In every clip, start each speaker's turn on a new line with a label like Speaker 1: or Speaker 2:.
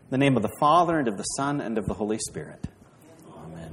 Speaker 1: In the name of the Father, and of the Son, and of the Holy Spirit. Amen.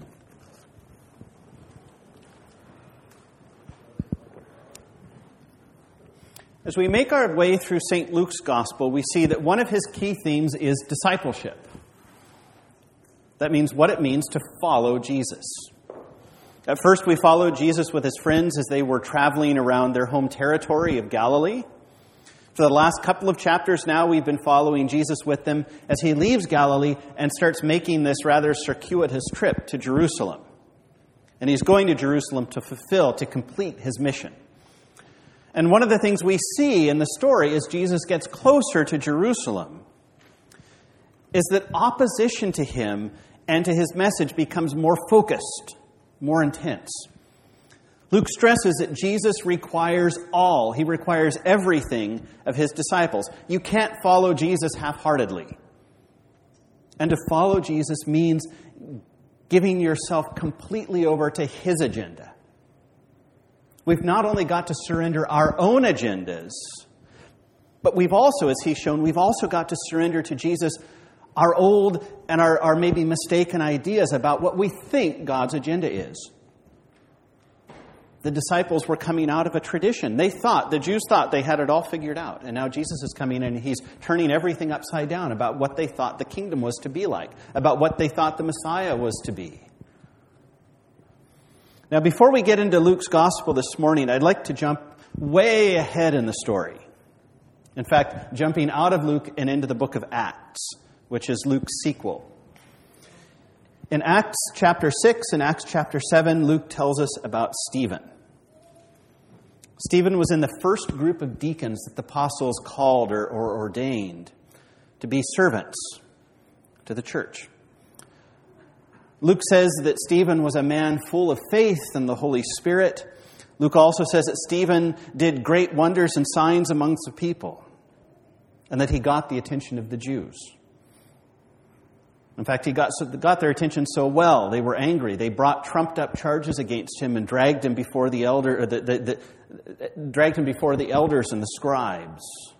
Speaker 1: As we make our way through St. Luke's Gospel, we see that one of his key themes is discipleship. That means what it means to follow Jesus. At first, we followed Jesus with his friends as they were traveling around their home territory of Galilee. For the last couple of chapters now, we've been following Jesus with them as he leaves Galilee and starts making this rather circuitous trip to Jerusalem. And he's going to Jerusalem to complete his mission. And one of the things we see in the story as Jesus gets closer to Jerusalem is that opposition to him and to his message becomes more focused, more intense. Luke stresses that Jesus requires all. He requires everything of his disciples. You can't follow Jesus half-heartedly. And to follow Jesus means giving yourself completely over to his agenda. We've not only got to surrender our own agendas, but we've also, as he's shown, we've also got to surrender to Jesus our old and our maybe mistaken ideas about what we think God's agenda is. The disciples were coming out of a tradition. The Jews thought they had it all figured out. And now Jesus is coming in and he's turning everything upside down about what they thought the kingdom was to be like, about what they thought the Messiah was to be. Now, before we get into Luke's gospel this morning, I'd like to jump way ahead in the story. In fact, jumping out of Luke and into the book of Acts, which is Luke's sequel. In Acts chapter 6 and Acts chapter 7, Luke tells us about Stephen. Stephen was in the first group of deacons that the apostles called or ordained to be servants to the church. Luke says that Stephen was a man full of faith and the Holy Spirit. Luke also says that Stephen did great wonders and signs amongst the people, and that he got the attention of the Jews. In fact, he got their attention so well, they were angry. They brought trumped-up charges against him and dragged him before the elders and the scribes.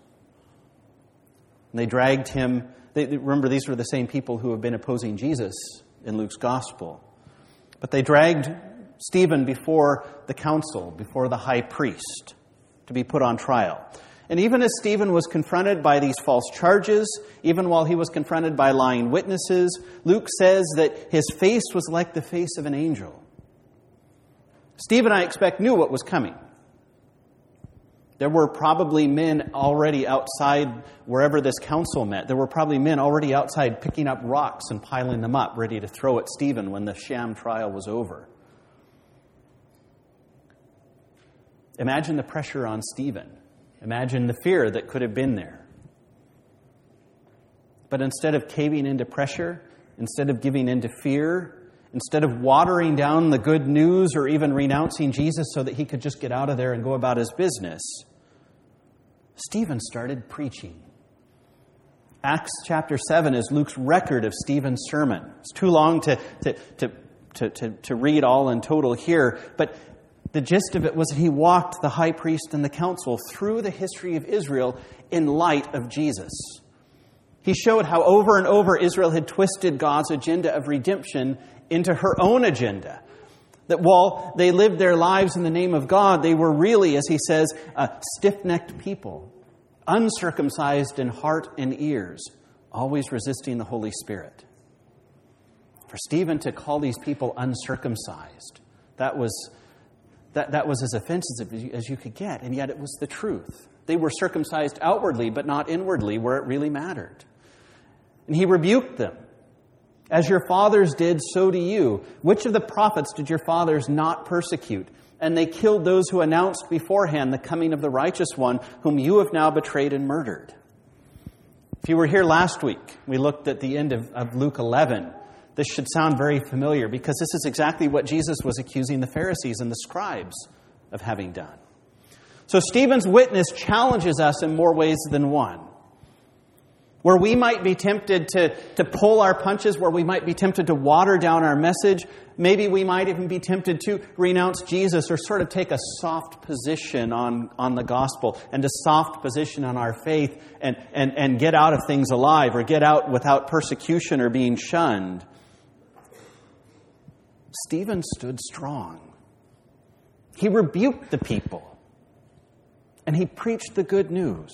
Speaker 1: And they dragged him. Remember, these were the same people who have been opposing Jesus in Luke's gospel. But they dragged Stephen before the council, before the high priest, to be put on trial. And even as Stephen was confronted by these false charges, even while he was confronted by lying witnesses, Luke says that his face was like the face of an angel. Stephen, I expect, knew what was coming. There were probably men already outside wherever this council met. There were probably men already outside picking up rocks and piling them up, ready to throw at Stephen when the sham trial was over. Imagine the pressure on Stephen. Imagine the fear that could have been there. But instead of caving into pressure, instead of giving into fear, instead of watering down the good news or even renouncing Jesus so that he could just get out of there and go about his business, Stephen started preaching. Acts chapter 7 is Luke's record of Stephen's sermon. It's too long to read all in total here, but the gist of it was that he walked the high priest and the council through the history of Israel in light of Jesus. He showed how over and over Israel had twisted God's agenda of redemption into her own agenda. That while they lived their lives in the name of God, they were really, as he says, a stiff-necked people, uncircumcised in heart and ears, always resisting the Holy Spirit. For Stephen to call these people uncircumcised, that was as offensive as you could get, and yet it was the truth. They were circumcised outwardly, but not inwardly, where it really mattered. And he rebuked them. As your fathers did, so do you. Which of the prophets did your fathers not persecute? And they killed those who announced beforehand the coming of the righteous one, whom you have now betrayed and murdered. If you were here last week, we looked at the end of Luke 11. This should sound very familiar because this is exactly what Jesus was accusing the Pharisees and the scribes of having done. So Stephen's witness challenges us in more ways than one. where we might be tempted to pull our punches, where we might be tempted to water down our message. Maybe we might even be tempted to renounce Jesus or sort of take a soft position on the gospel and a soft position on our faith and get out of things alive or get out without persecution or being shunned. Stephen stood strong. He rebuked the people and he preached the good news.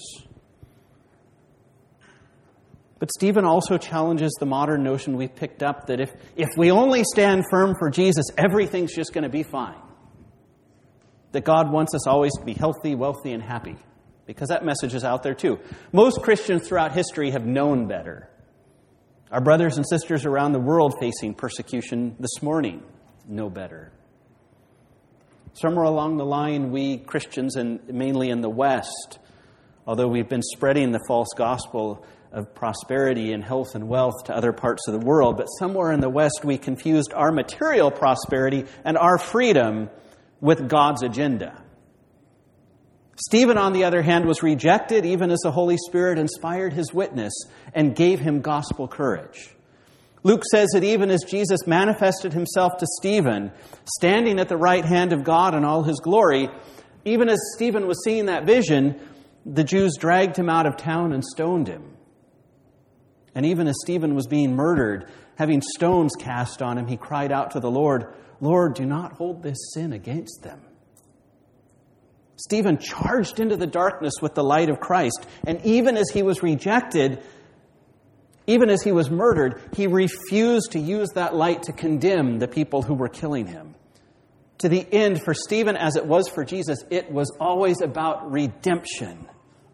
Speaker 1: But Stephen also challenges the modern notion we've picked up that if we only stand firm for Jesus, everything's just going to be fine. That God wants us always to be healthy, wealthy, and happy. Because that message is out there too. Most Christians throughout history have known better. Our brothers and sisters around the world facing persecution this morning know better. Somewhere along the line, we Christians, and mainly in the West, although we've been spreading the false gospel of prosperity and health and wealth to other parts of the world, but somewhere in the West we confused our material prosperity and our freedom with God's agenda. Stephen, on the other hand, was rejected even as the Holy Spirit inspired his witness and gave him gospel courage. Luke says that even as Jesus manifested himself to Stephen, standing at the right hand of God in all his glory, even as Stephen was seeing that vision, the Jews dragged him out of town and stoned him. And even as Stephen was being murdered, having stones cast on him, he cried out to the Lord, "Lord, do not hold this sin against them." Stephen charged into the darkness with the light of Christ. And even as he was rejected, even as he was murdered, he refused to use that light to condemn the people who were killing him. To the end, for Stephen, as it was for Jesus, it was always about redemption.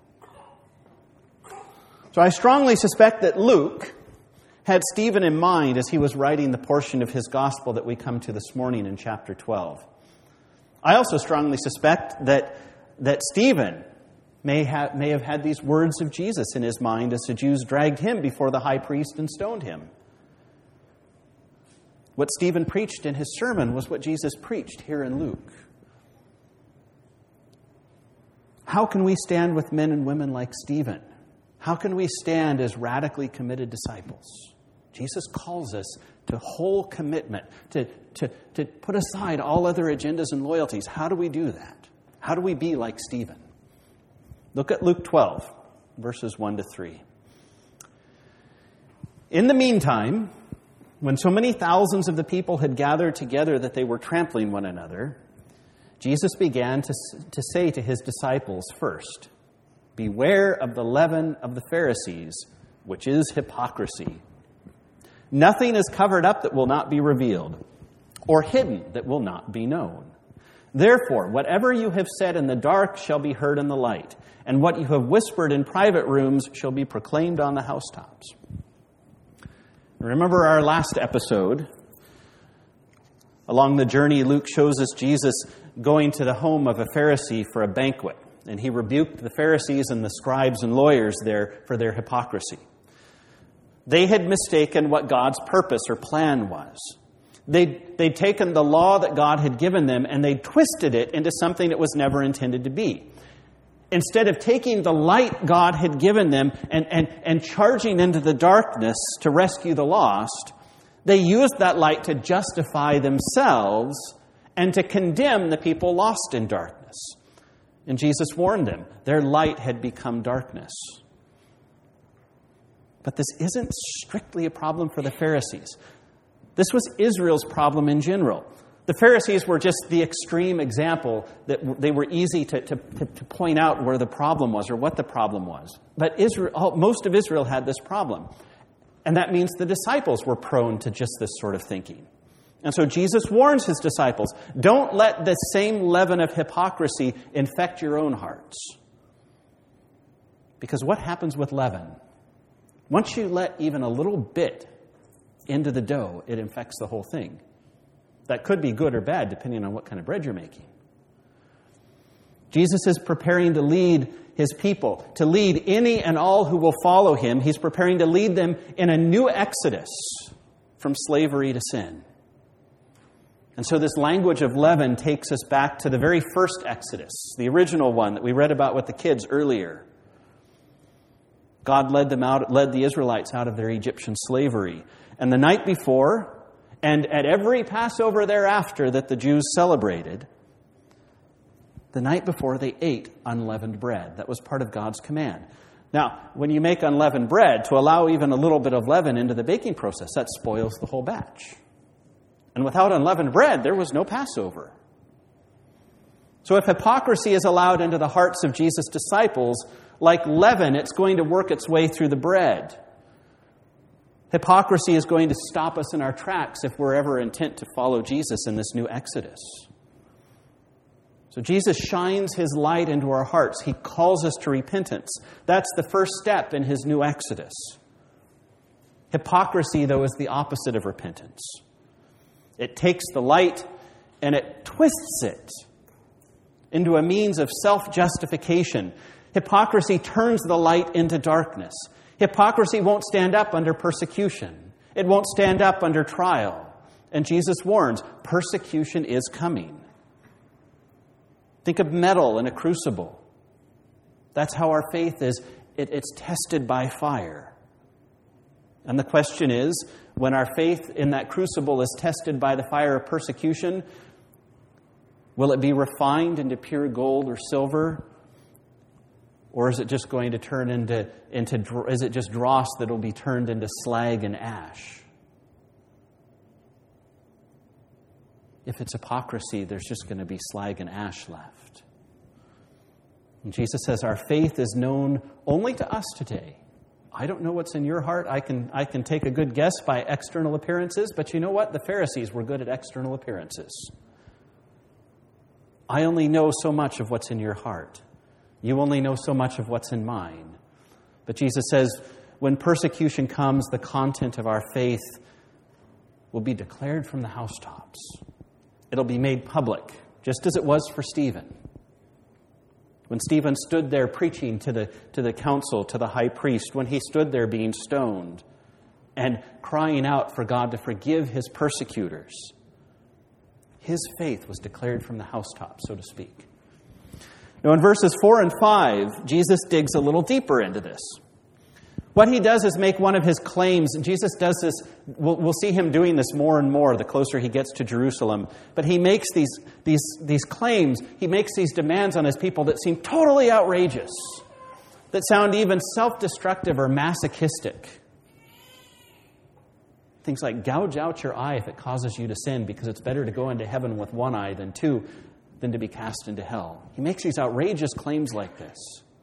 Speaker 1: So I strongly suspect that Luke had Stephen in mind as he was writing the portion of his gospel that we come to this morning in chapter 12. I also strongly suspect that Stephen may have had these words of Jesus in his mind as the Jews dragged him before the high priest and stoned him. What Stephen preached in his sermon was what Jesus preached here in Luke. How can we stand with men and women like Stephen? How can we stand as radically committed disciples? Jesus calls us to whole commitment, to put aside all other agendas and loyalties. How do we do that? How do we be like Stephen? Look at Luke 12, verses 1 to 3. In the meantime, when so many thousands of the people had gathered together that they were trampling one another, Jesus began to say to his disciples first, "Beware of the leaven of the Pharisees, which is hypocrisy. Nothing is covered up that will not be revealed, or hidden that will not be known. Therefore, whatever you have said in the dark shall be heard in the light, and what you have whispered in private rooms shall be proclaimed on the housetops." Remember our last episode. Along the journey, Luke shows us Jesus going to the home of a Pharisee for a banquet. And he rebuked the Pharisees and the scribes and lawyers there for their hypocrisy. They had mistaken what God's purpose or plan was. They'd taken the law that God had given them and they twisted it into something it was never intended to be. Instead of taking the light God had given them and charging into the darkness to rescue the lost, they used that light to justify themselves and to condemn the people lost in darkness. And Jesus warned them, their light had become darkness. But this isn't strictly a problem for the Pharisees. This was Israel's problem in general. The Pharisees were just the extreme example that they were easy to point out where the problem was or what the problem was. But most of Israel had this problem. And that means the disciples were prone to just this sort of thinking. And so Jesus warns his disciples, don't let the same leaven of hypocrisy infect your own hearts. Because what happens with leaven? Once you let even a little bit into the dough, it infects the whole thing. That could be good or bad, depending on what kind of bread you're making. Jesus is preparing to lead his people, to lead any and all who will follow him. He's preparing to lead them in a new exodus from slavery to sin. And so this language of leaven takes us back to the very first Exodus, the original one that we read about with the kids earlier. God led the Israelites out of their Egyptian slavery. And the night before, and at every Passover thereafter that the Jews celebrated, the night before they ate unleavened bread. That was part of God's command. Now, when you make unleavened bread, to allow even a little bit of leaven into the baking process, that spoils the whole batch. And without unleavened bread, there was no Passover. So if hypocrisy is allowed into the hearts of Jesus' disciples, like leaven, it's going to work its way through the bread. Hypocrisy is going to stop us in our tracks if we're ever intent to follow Jesus in this new Exodus. So Jesus shines His light into our hearts. He calls us to repentance. That's the first step in His new Exodus. Hypocrisy, though, is the opposite of repentance. It takes the light and it twists it into a means of self-justification. Hypocrisy turns the light into darkness. Hypocrisy won't stand up under persecution. It won't stand up under trial. And Jesus warns, persecution is coming. Think of metal in a crucible. That's how our faith is. It's tested by fire. And the question is, when our faith in that crucible is tested by the fire of persecution, will it be refined into pure gold or silver? Or is it just going to turn into is it just dross that will be turned into slag and ash? If it's hypocrisy, there's just going to be slag and ash left. And Jesus says our faith is known only to us today. I don't know what's in your heart. I can take a good guess by external appearances, but you know what? The Pharisees were good at external appearances. I only know so much of what's in your heart. You only know so much of what's in mine. But Jesus says, when persecution comes, the content of our faith will be declared from the housetops. It'll be made public, just as it was for Stephen. When Stephen stood there preaching to the council, to the high priest, when he stood there being stoned and crying out for God to forgive his persecutors, his faith was declared from the housetop, so to speak. Now, in verses 4 and 5, Jesus digs a little deeper into this. What he does is make one of his claims, and Jesus does this, we'll see him doing this more and more the closer he gets to Jerusalem. But he makes these claims, he makes these demands on his people that seem totally outrageous, that sound even self-destructive or masochistic. Things like gouge out your eye if it causes you to sin, because it's better to go into heaven with one eye than two, than to be cast into hell. He makes these outrageous claims like this.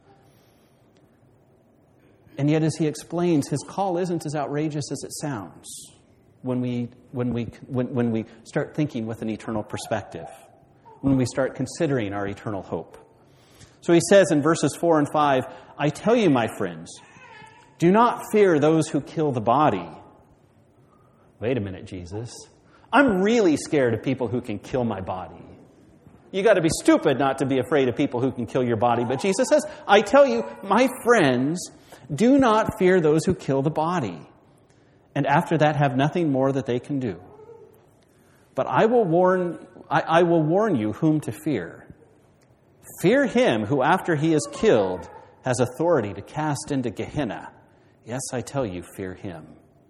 Speaker 1: And yet, as he explains, his call isn't as outrageous as it sounds when we start thinking with an eternal perspective, when we start considering our eternal hope. So he says in verses 4 and 5, I tell you, my friends, do not fear those who kill the body. Wait a minute, Jesus. I'm really scared of people who can kill my body. You got to be stupid not to be afraid of people who can kill your body. But Jesus says, I tell you, my friends, do not fear those who kill the body, and after that have nothing more that they can do. But I will warn you whom to fear. Fear him who, after he is killed, has authority to cast into Gehenna. Yes, I tell you, fear him.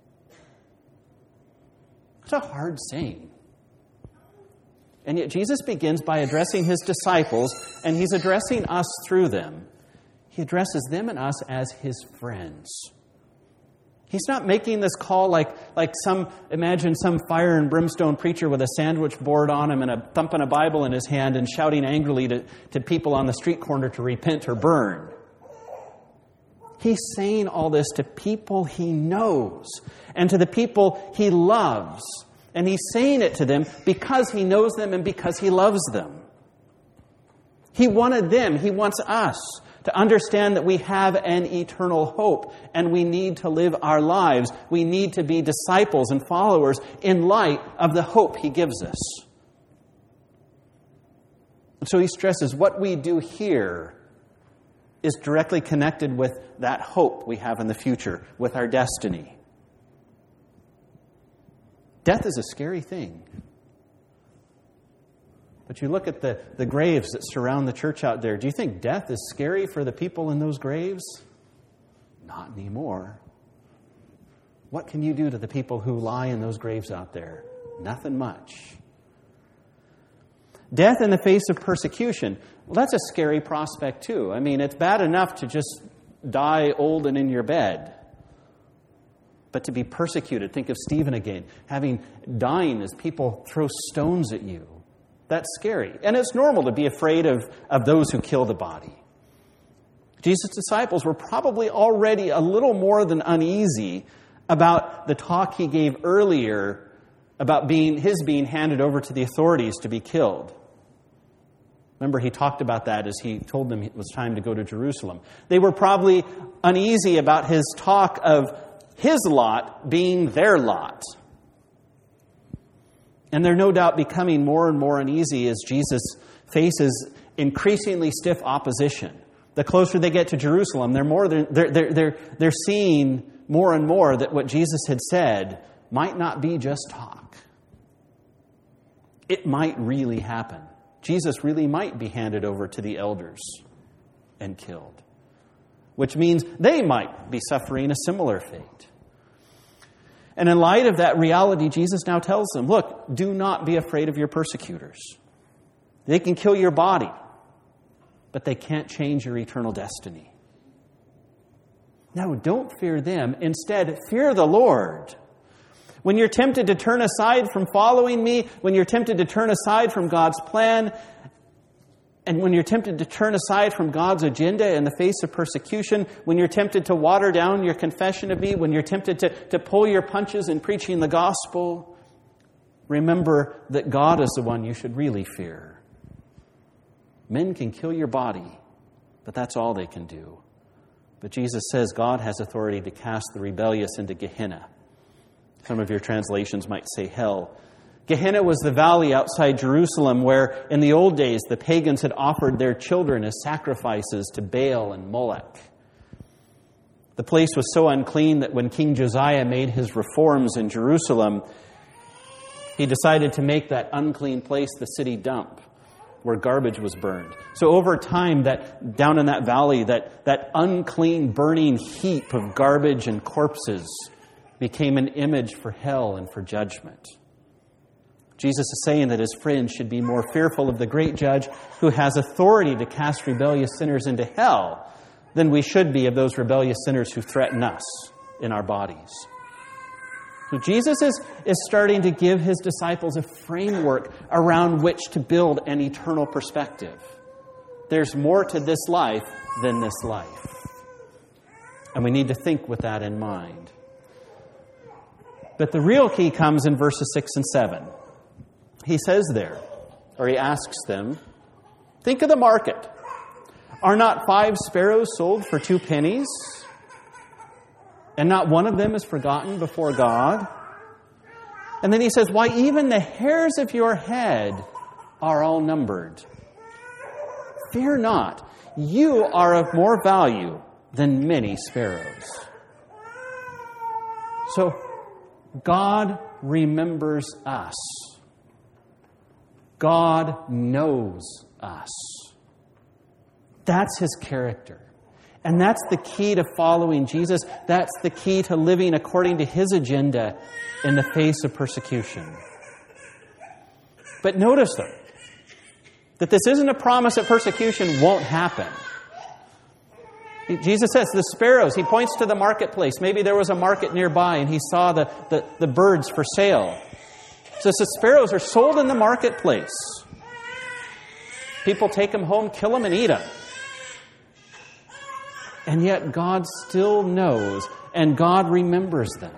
Speaker 1: It's a hard saying. And yet Jesus begins by addressing his disciples, and he's addressing us through them. He addresses them and us as his friends. He's not making this call like imagine some fire and brimstone preacher with a sandwich board on him and thumping a Bible in his hand and shouting angrily to people on the street corner to repent or burn. He's saying all this to people he knows and to the people he loves. And he's saying it to them because he knows them and because he loves them. He wanted them, he wants us to understand that we have an eternal hope and we need to live our lives. We need to be disciples and followers in light of the hope he gives us. And so he stresses what we do here is directly connected with that hope we have in the future, with our destiny. Death is a scary thing. But you look at the graves that surround the church out there. Do you think death is scary for the people in those graves? Not anymore. What can you do to the people who lie in those graves out there? Nothing much. Death in the face of persecution. Well, that's a scary prospect too. I mean, it's bad enough to just die old and in your bed. But to be persecuted, think of Stephen again, dying as people throw stones at you. That's scary. And it's normal to be afraid of those who kill the body. Jesus' disciples were probably already a little more than uneasy about the talk he gave earlier about being handed over to the authorities to be killed. Remember, he talked about that as he told them it was time to go to Jerusalem. They were probably uneasy about his talk of his lot being their lot. And they're no doubt becoming more and more uneasy as Jesus faces increasingly stiff opposition. The closer they get to Jerusalem, they're seeing more and more that what Jesus had said might not be just talk. It might really happen. Jesus really might be handed over to the elders and killed, which means they might be suffering a similar fate. And in light of that reality, Jesus now tells them, look, do not be afraid of your persecutors. They can kill your body, but they can't change your eternal destiny. No, don't fear them. Instead, fear the Lord. When you're tempted to turn aside from following me, when you're tempted to turn aside from God's plan, and when you're tempted to turn aside from God's agenda in the face of persecution, when you're tempted to water down your confession of me, when you're tempted to pull your punches in preaching the gospel, remember that God is the one you should really fear. Men can kill your body, but that's all they can do. But Jesus says God has authority to cast the rebellious into Gehenna. Some of your translations might say hell. Gehenna was the valley outside Jerusalem where, in the old days, the pagans had offered their children as sacrifices to Baal and Moloch. The place was so unclean that when King Josiah made his reforms in Jerusalem, he decided to make that unclean place the city dump, where garbage was burned. So over time, that down in that valley, that unclean, burning heap of garbage and corpses became an image for hell and for judgment. Jesus is saying that his friends should be more fearful of the great judge who has authority to cast rebellious sinners into hell than we should be of those rebellious sinners who threaten us in our bodies. So Jesus is starting to give his disciples a framework around which to build an eternal perspective. There's more to this life than this life. And we need to think with that in mind. But the real key comes in verses 6 and 7. He says there, or he asks them, think of the market. Are not 5 sparrows sold for 2 pennies? And not one of them is forgotten before God? And then he says, why, even the hairs of your head are all numbered. Fear not, you are of more value than many sparrows. So, God remembers us. God knows us. That's his character. And that's the key to following Jesus. That's the key to living according to his agenda in the face of persecution. But notice, though, that this isn't a promise that persecution won't happen. Jesus says, the sparrows, he points to the marketplace. Maybe there was a market nearby and he saw the birds for sale. So the sparrows are sold in the marketplace. People take them home, kill them, and eat them. And yet God still knows, and God remembers them.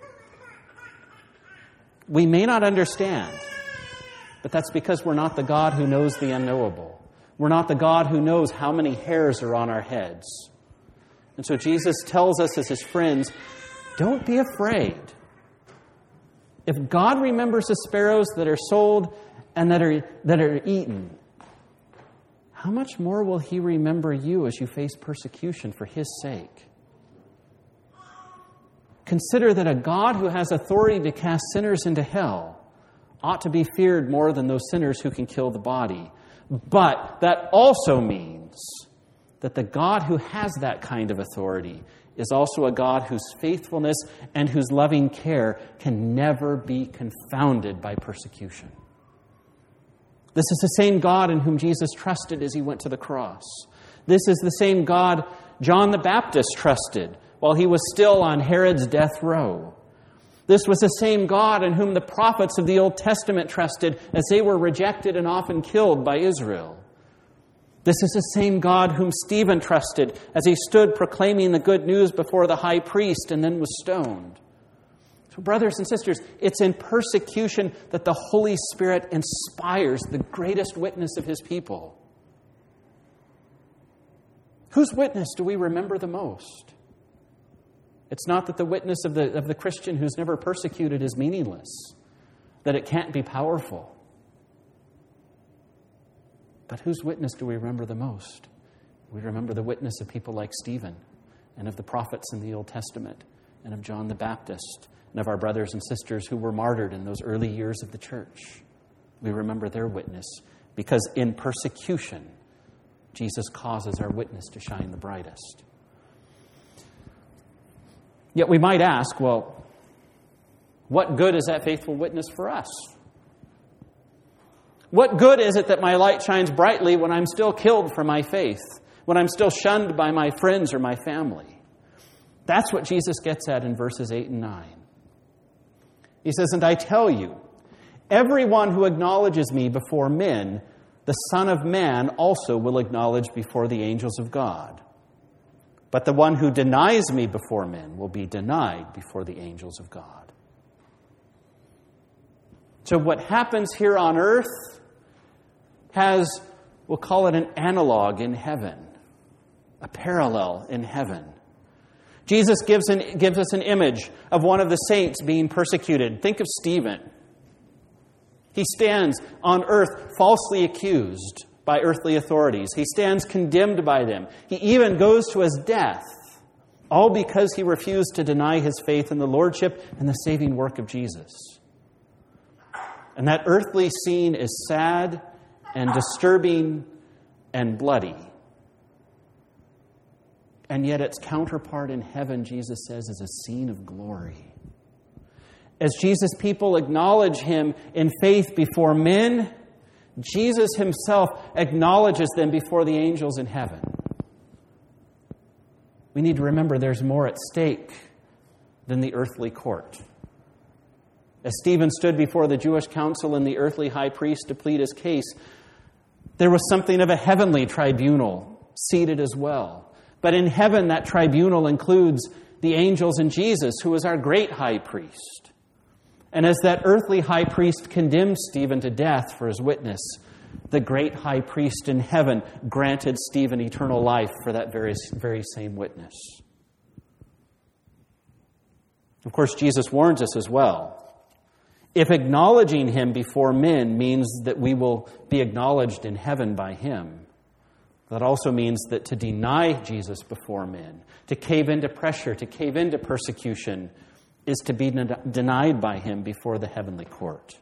Speaker 1: We may not understand, but that's because we're not the God who knows the unknowable. We're not the God who knows how many hairs are on our heads. And so Jesus tells us as his friends, don't be afraid. If God remembers the sparrows that are sold and that are eaten, how much more will he remember you as you face persecution for his sake? Consider that a God who has authority to cast sinners into hell ought to be feared more than those sinners who can kill the body. But that also means that the God who has that kind of authority is also a God whose faithfulness and whose loving care can never be confounded by persecution. This is the same God in whom Jesus trusted as he went to the cross. This is the same God John the Baptist trusted while he was still on Herod's death row. This was the same God in whom the prophets of the Old Testament trusted as they were rejected and often killed by Israel. This is the same God whom Stephen trusted as he stood proclaiming the good news before the high priest and then was stoned. So, brothers and sisters, it's in persecution that the Holy Spirit inspires the greatest witness of his people. Whose witness do we remember the most? It's not that the witness of the Christian who's never persecuted is meaningless, that it can't be powerful. But whose witness do we remember the most? We remember the witness of people like Stephen and of the prophets in the Old Testament and of John the Baptist and of our brothers and sisters who were martyred in those early years of the church. We remember their witness because in persecution, Jesus causes our witness to shine the brightest. Yet we might ask, well, what good is that faithful witness for us? What good is it that my light shines brightly when I'm still killed for my faith, when I'm still shunned by my friends or my family? That's what Jesus gets at in verses 8 and 9. He says, "And I tell you, everyone who acknowledges me before men, the Son of Man also will acknowledge before the angels of God. But the one who denies me before men will be denied before the angels of God." So what happens here on earth has, we'll call it an analog in heaven, a parallel in heaven. Jesus gives us an image of one of the saints being persecuted. Think of Stephen. He stands on earth falsely accused by earthly authorities. He stands condemned by them. He even goes to his death, all because he refused to deny his faith in the lordship and the saving work of Jesus. And that earthly scene is sad and disturbing and bloody. And yet its counterpart in heaven, Jesus says, is a scene of glory. As Jesus' people acknowledge him in faith before men, Jesus himself acknowledges them before the angels in heaven. We need to remember there's more at stake than the earthly court. As Stephen stood before the Jewish council and the earthly high priest to plead his case, there was something of a heavenly tribunal seated as well. But in heaven, that tribunal includes the angels and Jesus, who is our great high priest. And as that earthly high priest condemned Stephen to death for his witness, the great high priest in heaven granted Stephen eternal life for that very same witness. Of course, Jesus warns us as well. If acknowledging him before men means that we will be acknowledged in heaven by him, that also means that to deny Jesus before men, to cave into pressure, to cave into persecution, is to be denied by him before the heavenly court.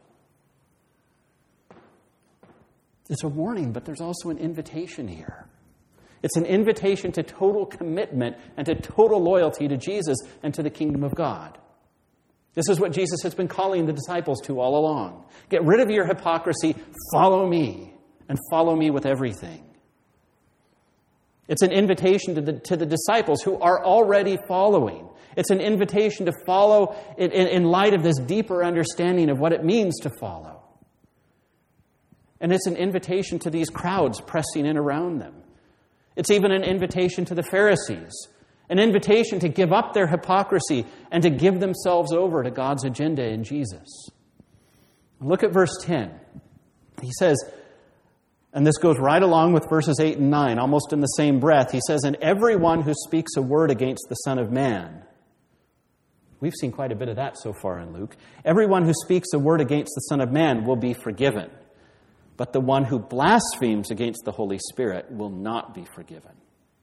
Speaker 1: It's a warning, but there's also an invitation here. It's an invitation to total commitment and to total loyalty to Jesus and to the kingdom of God. This is what Jesus has been calling the disciples to all along. Get rid of your hypocrisy, follow me, and follow me with everything. It's an invitation to the disciples who are already following. It's an invitation to follow in light of this deeper understanding of what it means to follow. And it's an invitation to these crowds pressing in around them. It's even an invitation to the Pharisees, an invitation to give up their hypocrisy and to give themselves over to God's agenda in Jesus. Look at verse 10. He says, and this goes right along with verses 8 and 9, almost in the same breath. He says, "And everyone who speaks a word against the Son of Man." We've seen quite a bit of that so far in Luke. "Everyone who speaks a word against the Son of Man will be forgiven. But the one who blasphemes against the Holy Spirit will not be forgiven."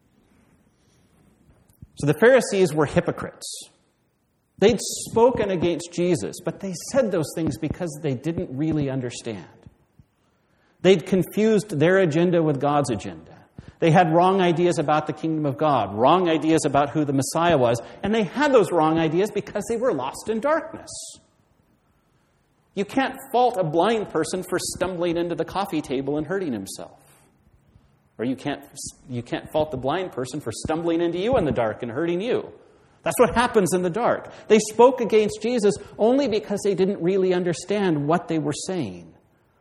Speaker 1: So the Pharisees were hypocrites. They'd spoken against Jesus, but they said those things because they didn't really understand. They'd confused their agenda with God's agenda. They had wrong ideas about the kingdom of God, wrong ideas about who the Messiah was, and they had those wrong ideas because they were lost in darkness. You can't fault a blind person for stumbling into the coffee table and hurting himself. Or you can't fault the blind person for stumbling into you in the dark and hurting you. That's what happens in the dark. They spoke against Jesus only because they didn't really understand what they were saying.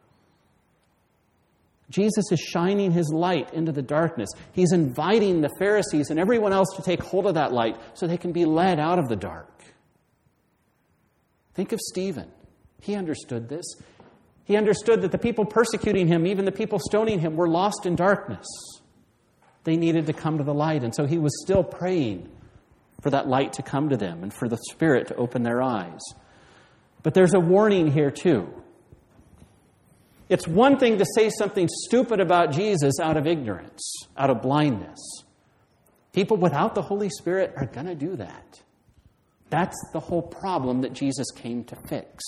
Speaker 1: Jesus is shining his light into the darkness. He's inviting the Pharisees and everyone else to take hold of that light so they can be led out of the dark. Think of Stephen. He understood this. He understood that the people persecuting him, even the people stoning him, were lost in darkness. They needed to come to the light, and so he was still praying for that light to come to them and for the Spirit to open their eyes. But there's a warning here too. It's one thing to say something stupid about Jesus out of ignorance, out of blindness. People without the Holy Spirit are going to do that. That's the whole problem that Jesus came to fix.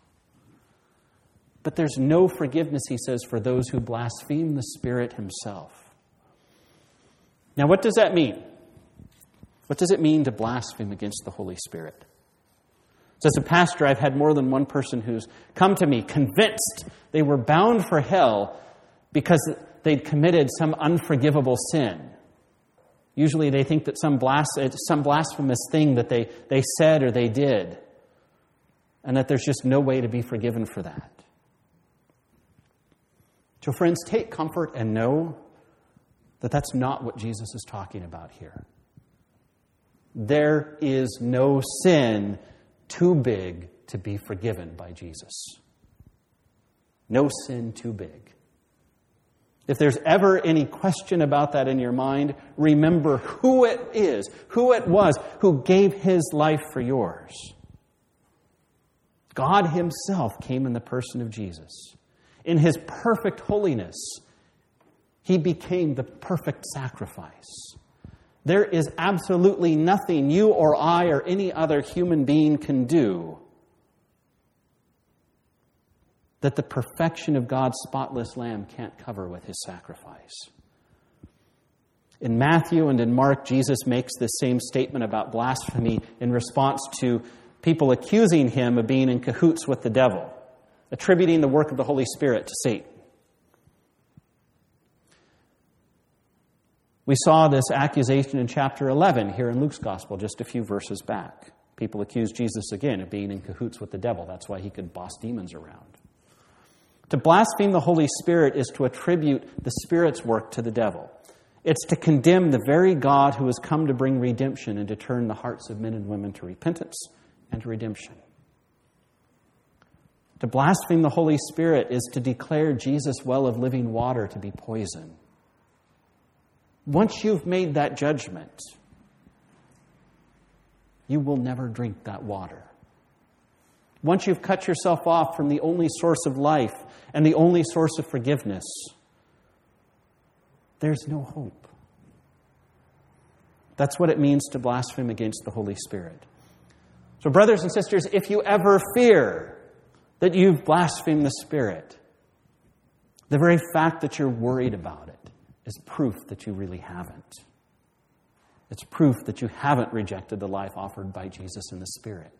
Speaker 1: But there's no forgiveness, he says, for those who blaspheme the Spirit himself. Now, what does that mean? What does it mean to blaspheme against the Holy Spirit? So as a pastor, I've had more than one person who's come to me convinced they were bound for hell because they'd committed some unforgivable sin. Usually they think that some blasphemous thing that they said or they did, and that there's just no way to be forgiven for that. So friends, take comfort and know that that's not what Jesus is talking about here. There is no sin too big to be forgiven by Jesus. No sin too big. If there's ever any question about that in your mind, remember who it was who gave his life for yours. God himself came in the person of Jesus. In his perfect holiness, he became the perfect sacrifice. There is absolutely nothing you or I or any other human being can do that the perfection of God's spotless Lamb can't cover with his sacrifice. In Matthew and in Mark, Jesus makes this same statement about blasphemy in response to people accusing him of being in cahoots with the devil, attributing the work of the Holy Spirit to Satan. We saw this accusation in chapter 11 here in Luke's Gospel just a few verses back. People accused Jesus again of being in cahoots with the devil. That's why he could boss demons around. To blaspheme the Holy Spirit is to attribute the Spirit's work to the devil. It's to condemn the very God who has come to bring redemption and to turn the hearts of men and women to repentance and to redemption. To blaspheme the Holy Spirit is to declare Jesus' well of living water to be poison. Once you've made that judgment, you will never drink that water. Once you've cut yourself off from the only source of life and the only source of forgiveness, there's no hope. That's what it means to blaspheme against the Holy Spirit. So, brothers and sisters, if you ever fear that you've blasphemed the Spirit, the very fact that you're worried about it is proof that you really haven't. It's proof that you haven't rejected the life offered by Jesus in the Spirit.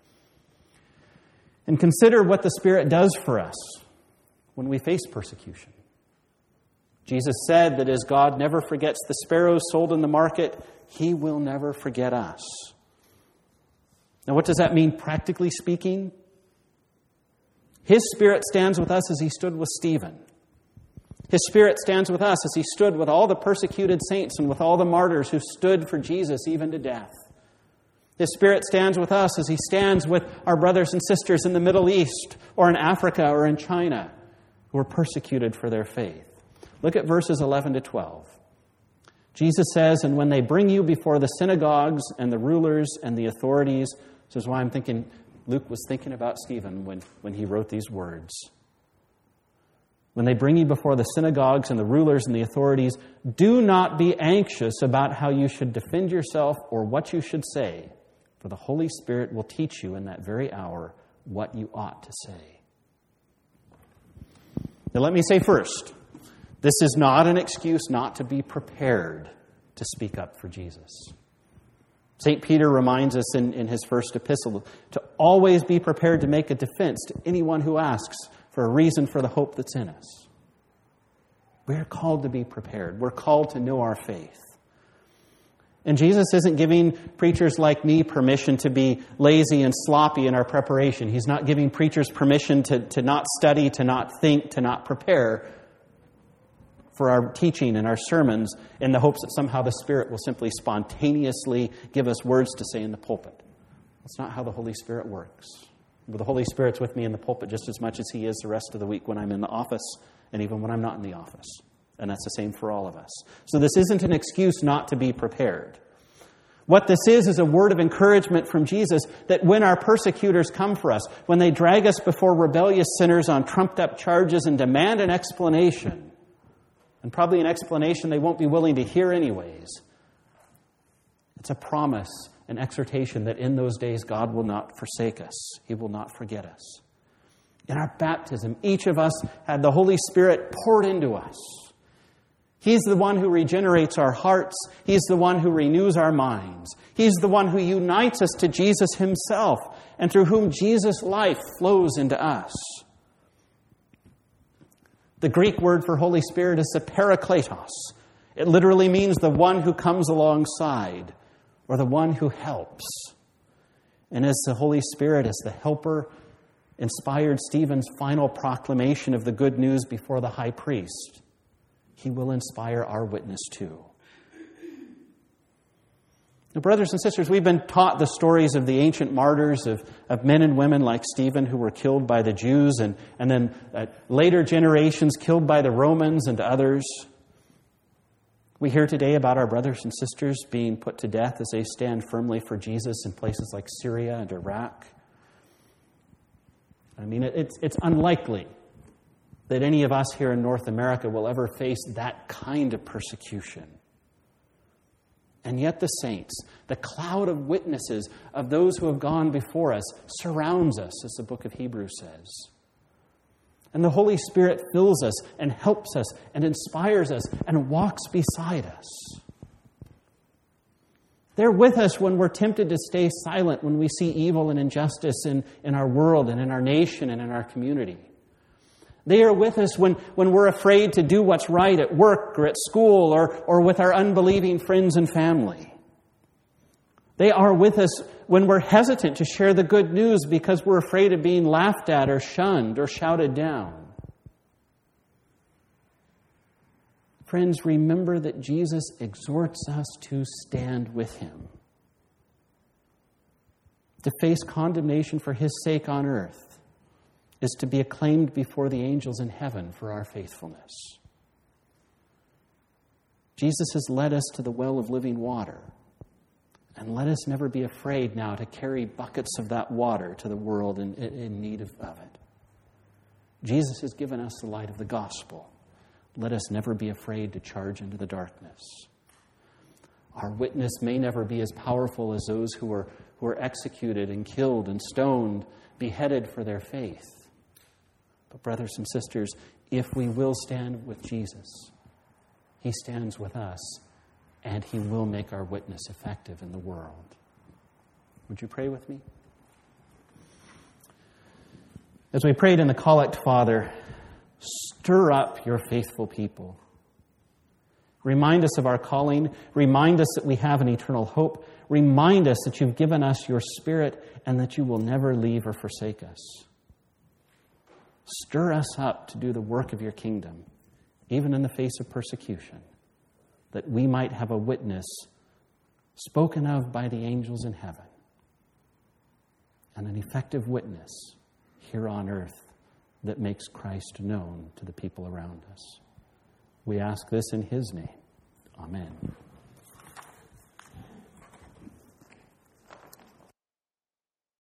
Speaker 1: And consider what the Spirit does for us when we face persecution. Jesus said that as God never forgets the sparrows sold in the market, he will never forget us. Now, what does that mean practically speaking? His Spirit stands with us as he stood with Stephen. His Spirit stands with us as he stood with all the persecuted saints and with all the martyrs who stood for Jesus even to death. His Spirit stands with us as he stands with our brothers and sisters in the Middle East or in Africa or in China who are persecuted for their faith. Look at verses 11 to 12. Jesus says, and when they bring you before the synagogues and the rulers and the authorities, this is why I'm thinking Luke was thinking about Stephen when he wrote these words. When they bring you before the synagogues and the rulers and the authorities, do not be anxious about how you should defend yourself or what you should say, for the Holy Spirit will teach you in that very hour what you ought to say. Now let me say first, This is not an excuse not to be prepared to speak up for Jesus. St. Peter reminds us in his first epistle to always be prepared to make a defense to anyone who asks for a reason for the hope that's in us. We're called to be prepared. We're called to know our faith. And Jesus isn't giving preachers like me permission to be lazy and sloppy in our preparation. He's not giving preachers permission to not study, to not think, to not prepare for our teaching and our sermons in the hopes that somehow the Spirit will simply spontaneously give us words to say in the pulpit. That's not how the Holy Spirit works. But the Holy Spirit's with me in the pulpit just as much as He is the rest of the week when I'm in the office and even when I'm not in the office. And that's the same for all of us. So this isn't an excuse not to be prepared. What this is a word of encouragement from Jesus that when our persecutors come for us, when they drag us before rebellious sinners on trumped-up charges and demand an explanation, and probably an explanation they won't be willing to hear anyways, it's a promise, an exhortation that in those days God will not forsake us. He will not forget us. In our baptism, each of us had the Holy Spirit poured into us. He's the one who regenerates our hearts. He's the one who renews our minds. He's the one who unites us to Jesus Himself and through whom Jesus' life flows into us. The Greek word for Holy Spirit is the parakletos. It literally means the one who comes alongside or the one who helps. And as the Holy Spirit, as the helper, inspired Stephen's final proclamation of the good news before the high priest, He will inspire our witness too. Now, brothers and sisters, we've been taught the stories of the ancient martyrs, of men and women like Stephen who were killed by the Jews and then later generations killed by the Romans and others. We hear today about our brothers and sisters being put to death as they stand firmly for Jesus in places like Syria and Iraq. I mean, it's unlikely that any of us here in North America will ever face that kind of persecution. And yet the saints, the cloud of witnesses of those who have gone before us, surrounds us, as the book of Hebrews says. And the Holy Spirit fills us and helps us and inspires us and walks beside us. They're with us when we're tempted to stay silent, when we see evil and injustice in our world and in our nation and in our community. They are with us when we're afraid to do what's right at work or at school or with our unbelieving friends and family. They are with us when we're hesitant to share the good news because we're afraid of being laughed at or shunned or shouted down. Friends, remember that Jesus exhorts us to stand with Him, to face condemnation for His sake on earth is to be acclaimed before the angels in heaven for our faithfulness. Jesus has led us to the well of living water, and let us never be afraid now to carry buckets of that water to the world in need of it. Jesus has given us the light of the gospel. Let us never be afraid to charge into the darkness. Our witness may never be as powerful as those who were executed and killed and stoned, beheaded for their faith. But brothers and sisters, if we will stand with Jesus, He stands with us, and He will make our witness effective in the world. Would you pray with me? As we prayed in the collect, Father, stir up your faithful people. Remind us of our calling. Remind us that we have an eternal hope. Remind us that you've given us your Spirit and that you will never leave or forsake us. Stir us up to do the work of your kingdom, even in the face of persecution, that we might have a witness spoken of by the angels in heaven, and an effective witness here on earth that makes Christ known to the people around us. We ask this in His name. Amen.